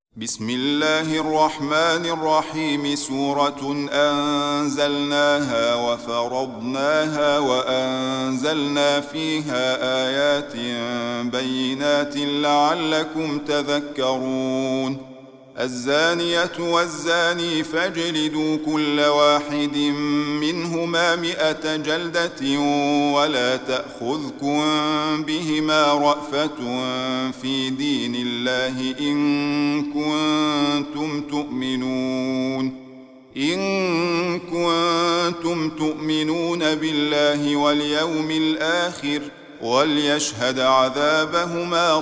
بسم الله الرحمن الرحيم. سورة أنزلناها وفرضناها وأنزلنا فيها آيات بينات لعلكم تذكرون. الزانية والزاني فاجلدوا كل واحد منهما 100 جلدة ولا تأخذكم بهما رأفة في دين الله إن كنتم تؤمنون بالله واليوم الآخر، وليشهد عذابهما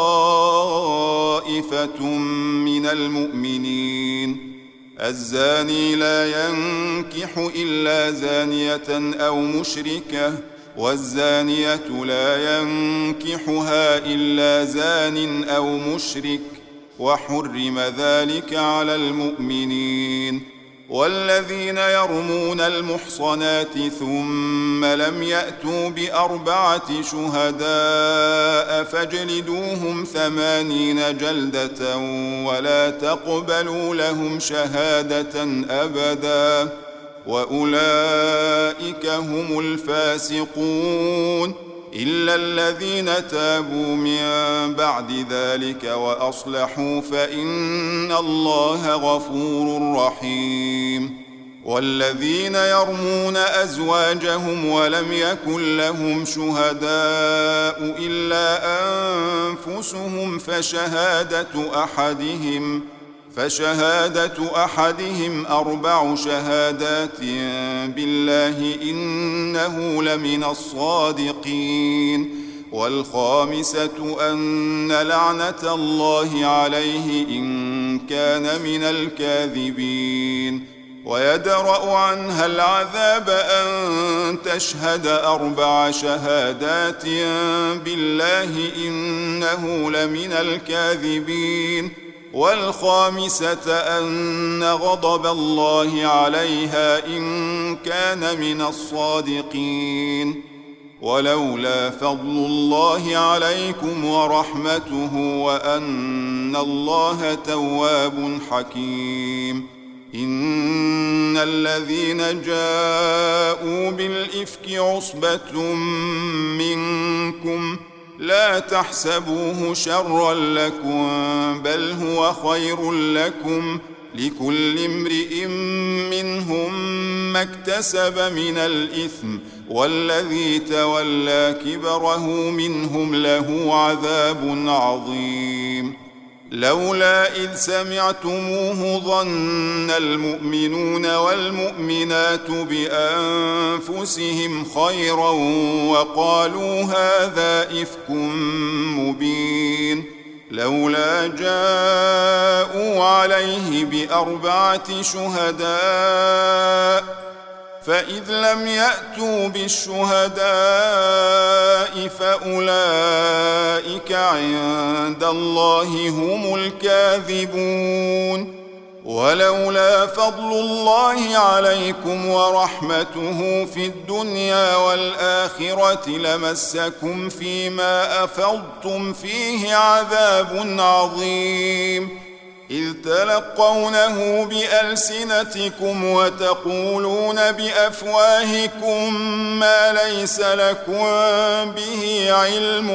طائفة من المؤمنين. الزاني لا ينكح إلا زانية أو مشركة، والزانية لا ينكحها إلا زان أو مشرك، وحرم ذلك على المؤمنين. والذين يرمون المحصنات ثم لم يأتوا ب4 شهداء فاجلدوهم 80 جلدة ولا تقبلوا لهم شهادة أبدا، وأولئك هم الفاسقون، إلا الذين تابوا من بعد ذلك وأصلحوا فإن الله غفور رحيم. والذين يرمون أزواجهم ولم يكن لهم شهداء إلا أنفسهم فشهادة أحدهم 4 شهادات بالله إنه لمن الصادقين. والخامسة أن لعنة الله عليه إن كان من الكاذبين. ويدرأ عنها العذاب أن تشهد 4 شهادات بالله إنه لمن الكاذبين. والخامسة أن غضب الله عليها إن كان من الصادقين. ولولا فضل الله عليكم ورحمته وأن الله تواب حكيم. إن الذين جاءوا بالإفك عصبة منكم لا تحسبوه شرا لكم بل هو خير لكم، لكل امرئ منهم ما اكتسب من الإثم، والذي تولى كبره منهم له عذاب عظيم. لولا إذ سمعتموه ظن المؤمنون والمؤمنات بأنفسهم خيرا وقالوا هذا إفك مبين. لولا جاءوا عليه ب4 شهداء، فإذ لم يأتوا بالشهداء فأولئك عند الله هم الكاذبون. ولولا فضل الله عليكم ورحمته في الدنيا والآخرة لمسكم فيما أفضتم فيه عذاب عظيم، إذ تلقونه بألسنتكم وتقولون بأفواهكم ما ليس لكم به علم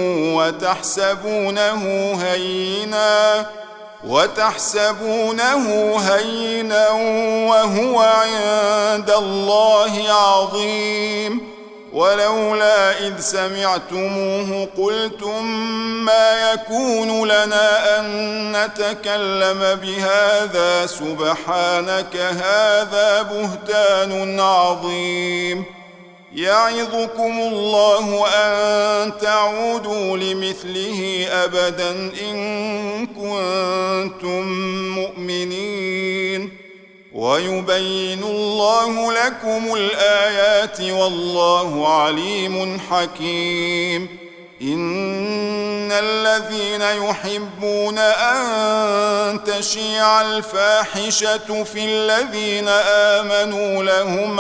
وتحسبونه هينا وهو عند الله عظيم. ولولا إذ سمعتموه قلتم ما يكون لنا أن نتكلم بهذا سبحانك هذا بهتان عظيم. يعظكم الله أن تعودوا لمثله أبدا إن كنتم مؤمنين. ويبين الله لكم الآيات والله عليم حكيم. إن الذين يحبون أن تشيع الفاحشة في الذين آمنوا لهم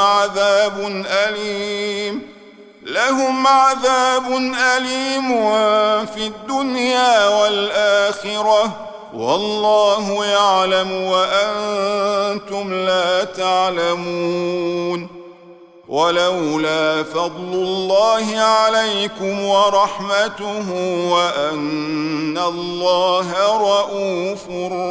عذاب أليم في الدنيا والآخرة والله يعلم وأنتم لا تعلمون. ولولا فضل الله عليكم ورحمته وأن الله رءوف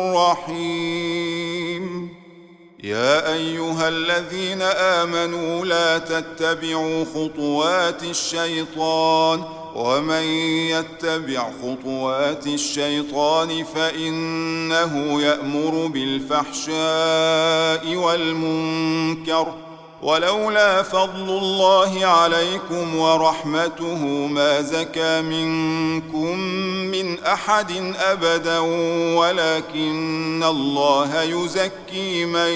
رحيم. يا أيها الذين آمنوا لا تتبعوا خطوات الشيطان، ومن يتبع خطوات الشيطان فإنه يأمر بالفحشاء والمنكر. ولولا فضل الله عليكم ورحمته ما زكى منكم من أحد أبدا، ولكن الله يزكي من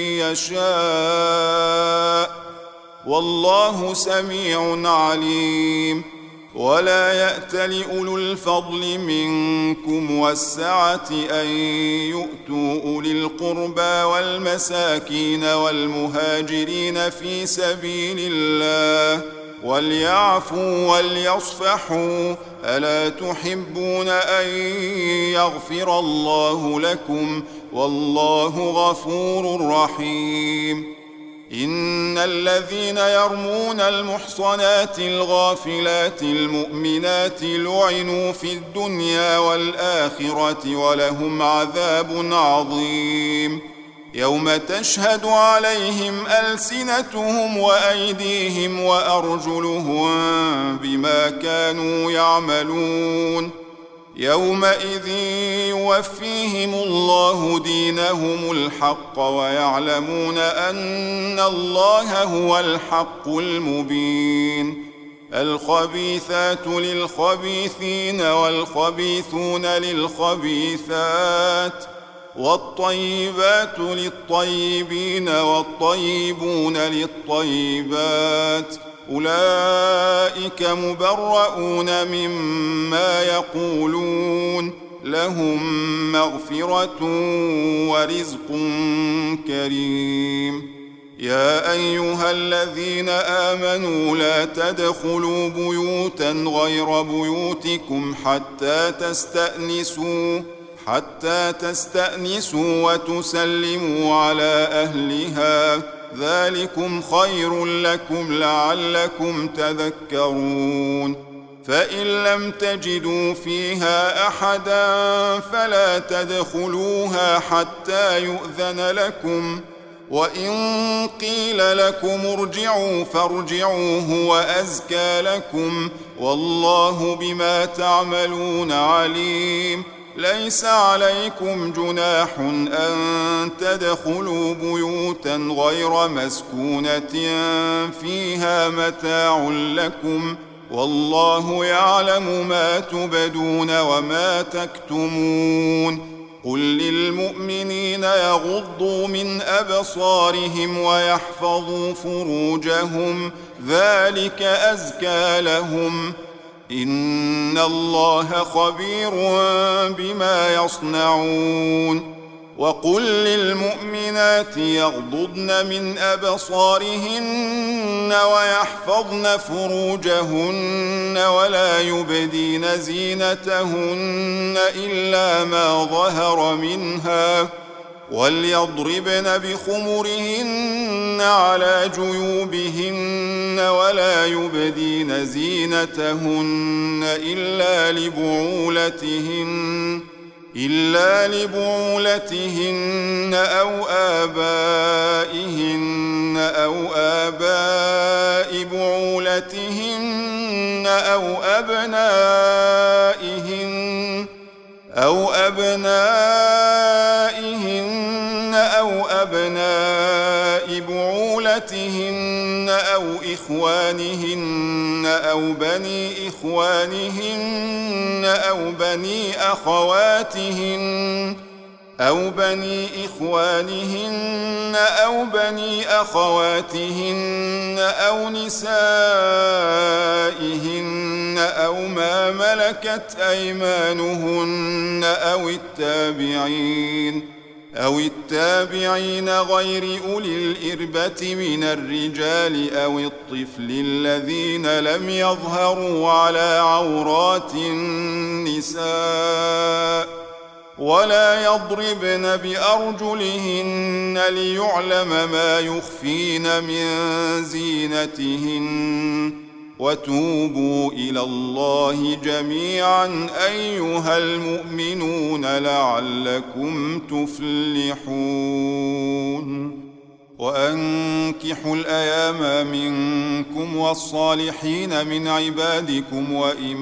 يشاء، والله سميع عليم. ولا يأتل أولو الفضل منكم والسعة أن يؤتوا أولي القربى والمساكين والمهاجرين في سبيل الله، وليعفوا وليصفحوا. ألا تحبون أن يغفر الله لكم؟ والله غفور رحيم. إن الذين يرمون المحصنات الغافلات المؤمنات لعنوا في الدنيا والآخرة ولهم عذاب عظيم. يوم تشهد عليهم ألسنتهم وأيديهم وأرجلهم بما كانوا يعملون. يومئذ يوفيهم الله دينهم الحق ويعلمون أن الله هو الحق المبين. الخبيثات للخبيثين والخبيثون للخبيثات، والطيبات للطيبين والطيبون للطيبات، أولئك مبرؤون مما يقولون، لهم مغفرة ورزق كريم. يا أيها الذين آمنوا لا تدخلوا بيوتا غير بيوتكم حتى تستأنسوا وتسلموا على أهلها، ذلكم خير لكم لعلكم تذكرون. فإن لم تجدوا فيها أحدا فلا تدخلوها حتى يؤذن لكم، وإن قيل لكم ارجعوا فارجعوا هو أزكى لكم، والله بما تعملون عليم. ليس عليكم جناح أن تدخلوا بيوتا غير مسكونة فيها متاع لكم، والله يعلم ما تبدون وما تكتمون. قل للمؤمنين يغضوا من أبصارهم ويحفظوا فروجهم، ذلك أزكى لهم، إن الله خبير بما يصنعون. وقل للمؤمنات يغضضن من أبصارهن ويحفظن فروجهن ولا يبدين زينتهن إلا ما ظهر منها، وليضربن بخمرهن على جيوبهن ولا يبدين زينتهن إلا لبعولتهن أو آبائهن أو آباء بعولتهن أو أبنائهن أو أبناء بعولتهن أو إخوانهن أو بني إخوانهن أو بني أخواتهن أو بني أخواتهن أو نسائهن أو ما ملكت أيمانهن أو التابعين غير أولي الإربة من الرجال أو الطفل الذين لم يظهروا على عورات النساء، ولا يضربن بأرجلهن ليعلم ما يخفين من زينتهن وتوبوا إلى الله جميعا أيها المؤمنون لعلكم تفلحون وأنكحوا الأيام منكم والصالحين من عبادكم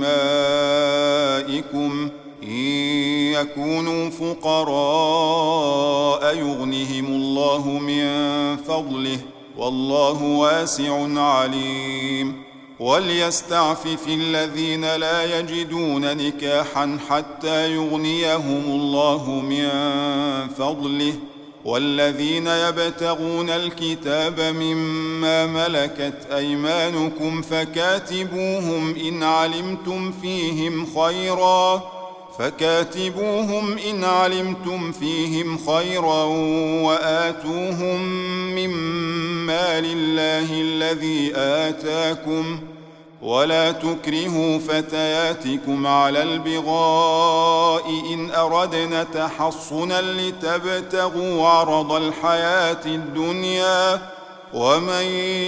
وإمائكم إن يكونوا فقراء يغنهم الله من فضله والله واسع عليم وليستعفف الذين لا يجدون نكاحا حتى يغنيهم الله من فضله والذين يبتغون الكتاب مما ملكت أيمانكم فكاتبوهم إن علمتم فيهم خيرا وآتوهم مما لله الذي آتاكم ولا تكرهوا فتياتكم على البغاء إن أردنا تحصنا لتبتغوا عرض الحياة الدنيا ومن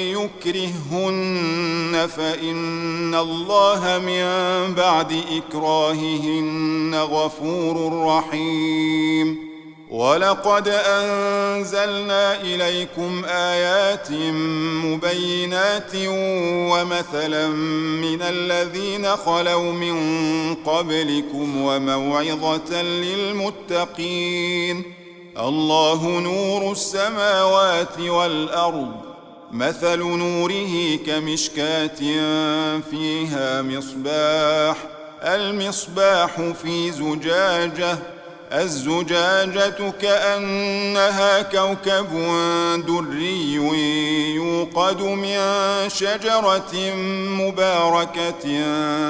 يكرههن فإن الله من بعد إكراههن غفور رحيم ولقد أنزلنا إليكم آيات مبينات ومثلا من الذين خلوا من قبلكم وموعظة للمتقين الله نور السماوات والأرض مثل نوره كمشكاة فيها مصباح المصباح في زجاجة الزجاجة كأنها كوكب دري يوقد من شجرة مباركة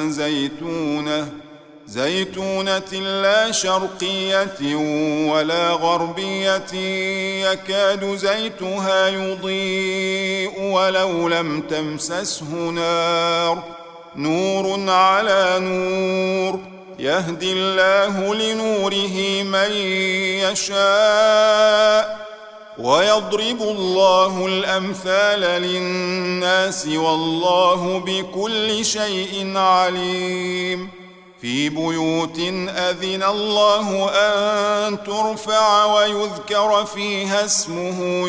زيتونة لا شرقية ولا غربية يكاد زيتها يضيء ولو لم تمسسه نار نور على نور يهدي الله لنوره من يشاء ويضرب الله الأمثال للناس والله بكل شيء عليم في بيوت أذن الله أن ترفع ويذكر فيها اسمه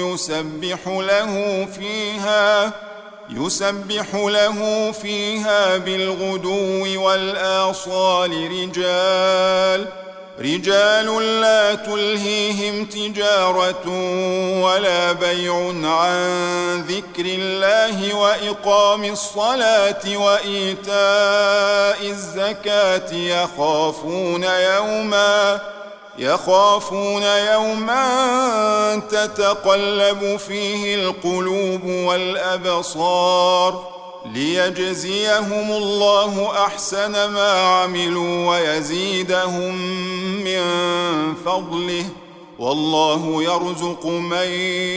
يسبح له فيها بالغدو والآصال رجال لا تلهيهم تجارة ولا بيع عن ذكر الله وإقام الصلاة وإيتاء الزكاة يخافون يوما تتقلب فيه القلوب والأبصار ليجزيهم الله أحسن ما عملوا ويزيدهم من فضله والله يرزق من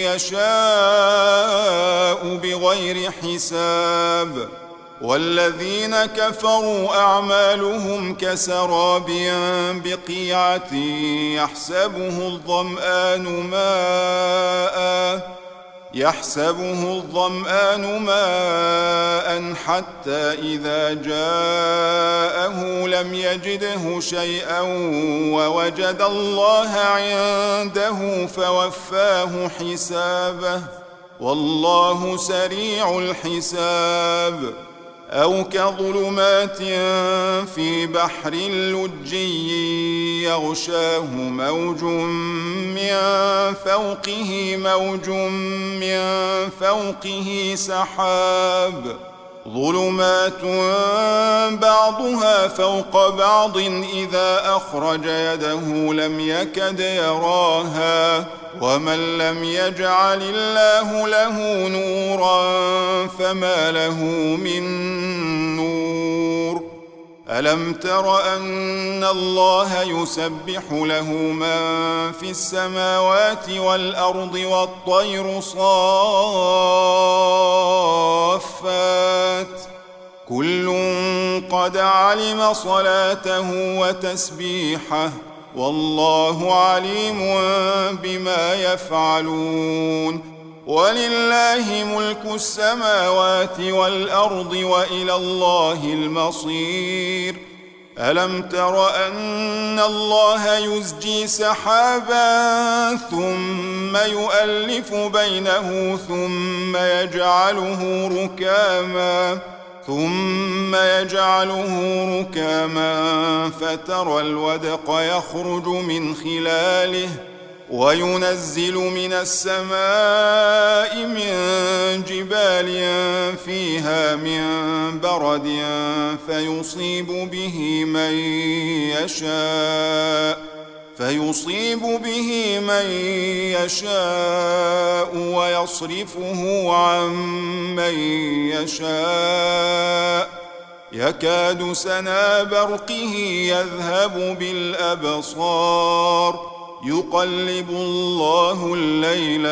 يشاء بغير حساب والذين كفروا أعمالهم كسراب بقيعة يحسبه الظمآن ماء حتى إذا جاءه لم يجده شيئا ووجد الله عنده فوفاه حسابه والله سريع الحساب أو كظلمات في بحر لجي يغشاه موج من فوقه سحاب ظلمات بعضها فوق بعض إذا أخرج يده لم يكد يراها ومن لم يجعل الله له نورا فما له من نور ألم تر أن الله يسبح له من في السماوات والأرض والطير صافات كل قد علم صلاته وتسبيحه والله عليم بما يفعلون ولله ملك السماوات والأرض وإلى الله المصير ألم تر أن الله يزجي سحابا ثم يؤلف بينه ثم يجعله ركاما فترى الودق يخرج من خلاله وينزل من السماء من جبال فيها من برد فيصيب به من يشاء ويصرفه عن من يشاء يكاد سنا برقه يذهب بالأبصار يقلب الله الليل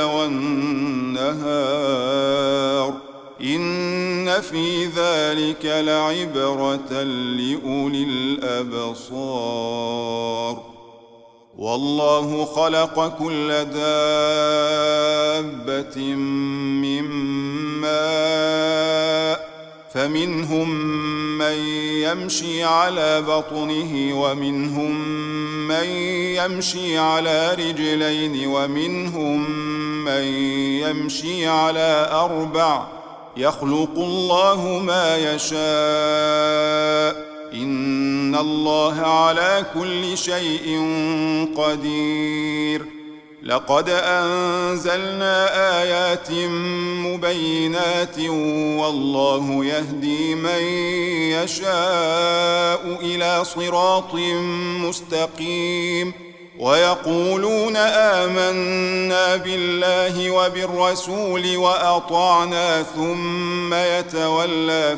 والنهار إن في ذلك لعبرة لأولي الأبصار والله خلق كل دابة من ماء فمنهم من يمشي على بطنه ومنهم من يمشي على رجلين ومنهم من يمشي على 4 يخلق الله ما يشاء إن الله على كل شيء قدير لقد أنزلنا آيات مبينات والله يهدي من يشاء إلى صراط مستقيم ويقولون آمنا بالله وبالرسول وأطعنا ثم يتولى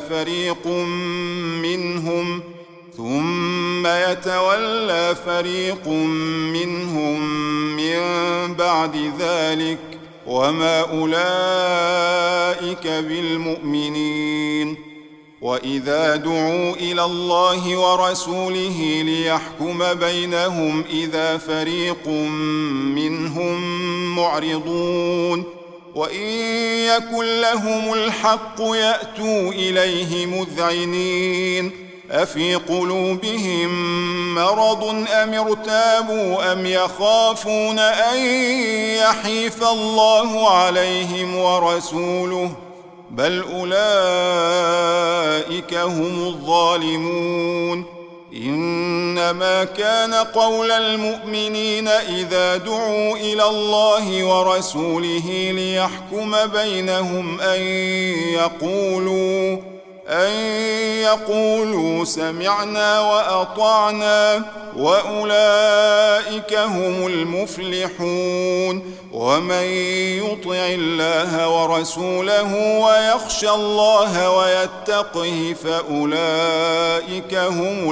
فريق منهم من بعد ذلك وما أولئك بالمؤمنين وإذا دعوا إلى الله ورسوله ليحكم بينهم إذا فريق منهم معرضون وإن يكن لهم الحق يأتوا إليه مذعنين أفي قلوبهم مرض أم ارتابوا أم يخافون أن يحيف الله عليهم ورسوله بل أولئك هم الظالمون إنما كان قول المؤمنين إذا دعوا إلى الله ورسوله ليحكم بينهم أن يقولوا سمعنا وأطعنا وأولئك هم المفلحون ومن يطع الله ورسوله ويخشى الله ويتقه فأولئك هم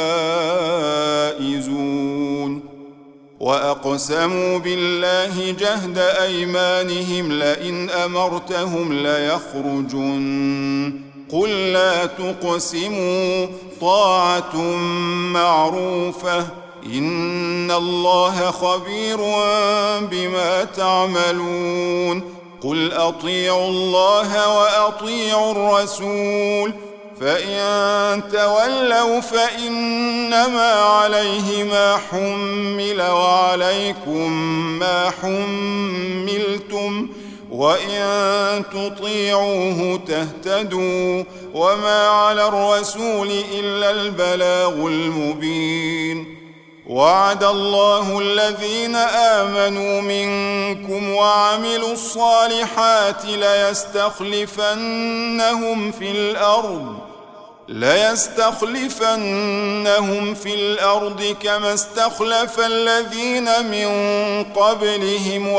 الفائزون وأقسموا بالله جهد أيمانهم لئن أمرتهم ليخرجن قل لا تقسموا طاعة معروفة إن الله خبير بما تعملون قل أطيعوا الله وأطيعوا الرسول فإن تولوا فإنما عليه ما حمل وعليكم ما حملتم وإن تطيعوه تهتدوا وما على الرسول إلا البلاغ المبين وعد الله الذين آمنوا منكم وعملوا الصالحات ليستخلفنهم في الأرض كما استخلف الذين من قبلهم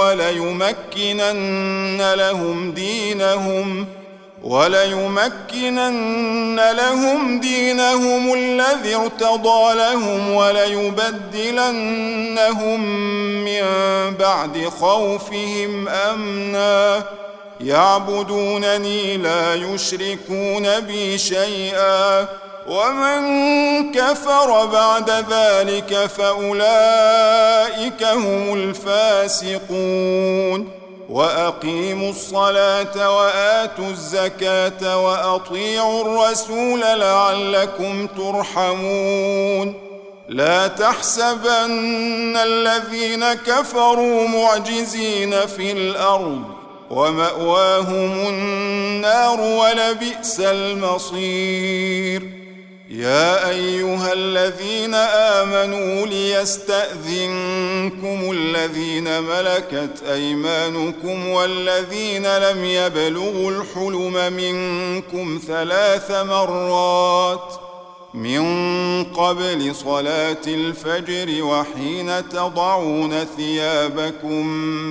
وليمكنن لهم دينهم الذي ارتضى لهم وليبدلنهم من بعد خوفهم أمنا يعبدونني لا يشركون بي شيئا ومن كفر بعد ذلك فأولئك هم الفاسقون وأقيموا الصلاة وآتوا الزكاة وأطيعوا الرسول لعلكم ترحمون لا تحسبن الذين كفروا معجزين في الأرض ومأواهم النار ولبئس المصير يا أيها الذين آمنوا ليستأذنكم الذين ملكت أيمانكم والذين لم يبلغوا الحلم منكم 3 مرات من قبل صلاة الفجر وحين تضعون ثيابكم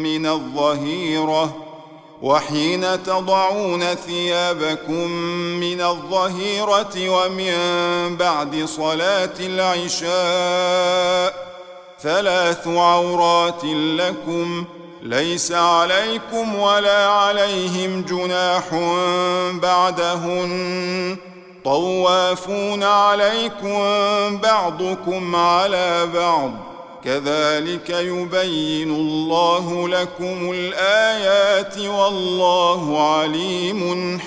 من الظهيرة ومن بعد صلاة العشاء 3 عورات لكم ليس عليكم ولا عليهم جناح بعدهن طوافون عليكم بعضكم على بعض كذلك يبين الله لكم الآيات والله عليم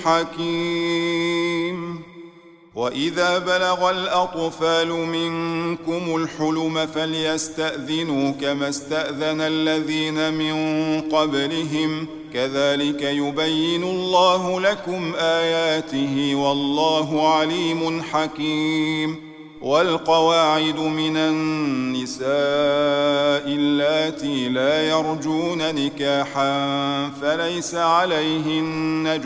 حكيم وإذا بلغ الأطفال منكم الحلم فليستأذنوا كما استأذن الذين من قبلهم كذلك يبين الله لكم آياته والله عليم حكيم والقواعد من النساء اللاتي لا يرجون نكاحا فليس عليهن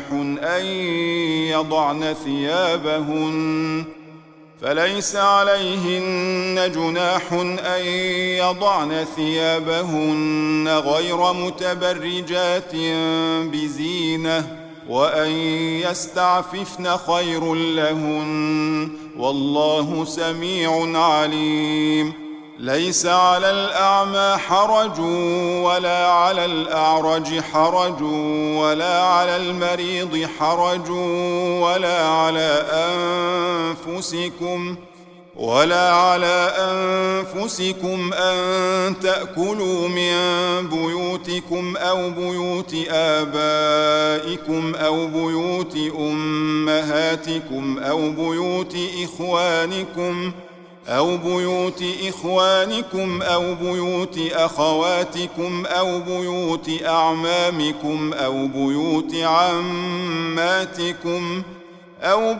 جناح أن يضعن ثيابهن غير متبرجات بزينة وأن يستعففن خير لهن والله سميع عليم ليس على الأعمى حرج ولا على الأعرج حرج ولا على المريض حرج ولا على أنفسكم أن تأكلوا من بيوتكم أو بيوت آبائكم أو بيوت أمهاتكم أو بيوت إخوانكم أو بيوت أخواتكم أو بيوت أعمامكم أو بيوت عماتكم أو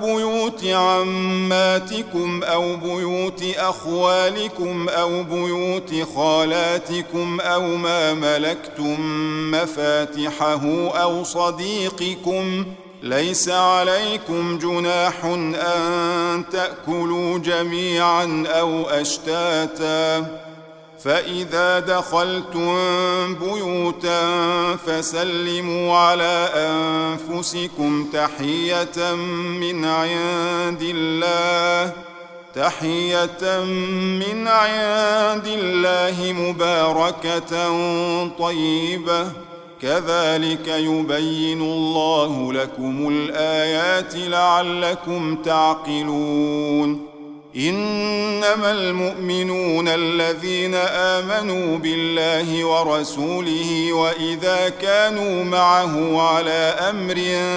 بيوت أخوالكم أو بيوت خالاتكم أو ما ملكتم مفاتحه أو صديقكم ليس عليكم جناح أن تأكلوا جميعا أو أشتاتا فإذا دخلتم بيوتا فسلموا على أنفسكم تحية من عند الله مباركة طيبة كذلك يبين الله لكم الآيات لعلكم تعقلون إنما المؤمنون الذين آمنوا بالله ورسوله وإذا كانوا معه على أمر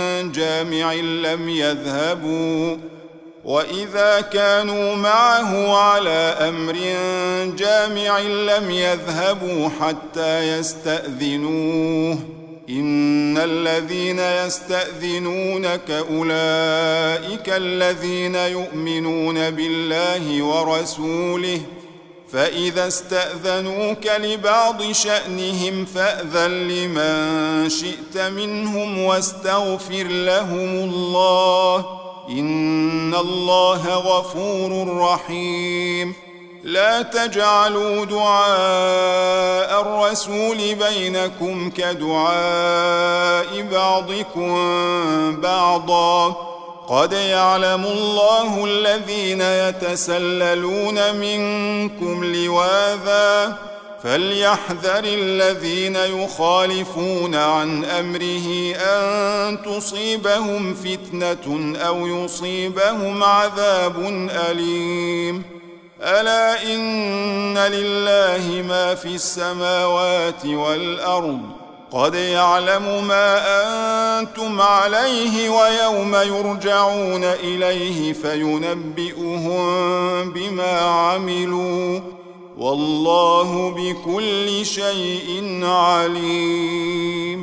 جامع لم يذهبوا حتى يستأذنوه إن الذين يستأذنونك أولئك الذين يؤمنون بالله ورسوله فإذا استأذنوك لبعض شأنهم فأذن لمن شئت منهم واستغفر لهم الله إن الله غفور رحيم لا تجعلوا دعاء الرسول بينكم كدعاء بعضكم بعضا قد يعلم الله الذين يتسللون منكم لواذا فليحذر الذين يخالفون عن أمره أن تصيبهم فتنة أو يصيبهم عذاب أليم. ألا إن لله ما في السماوات والأرض قد يعلم ما أنتم عليه ويوم يرجعون إليه فينبئهم بما عملوا والله بكل شيء عليم.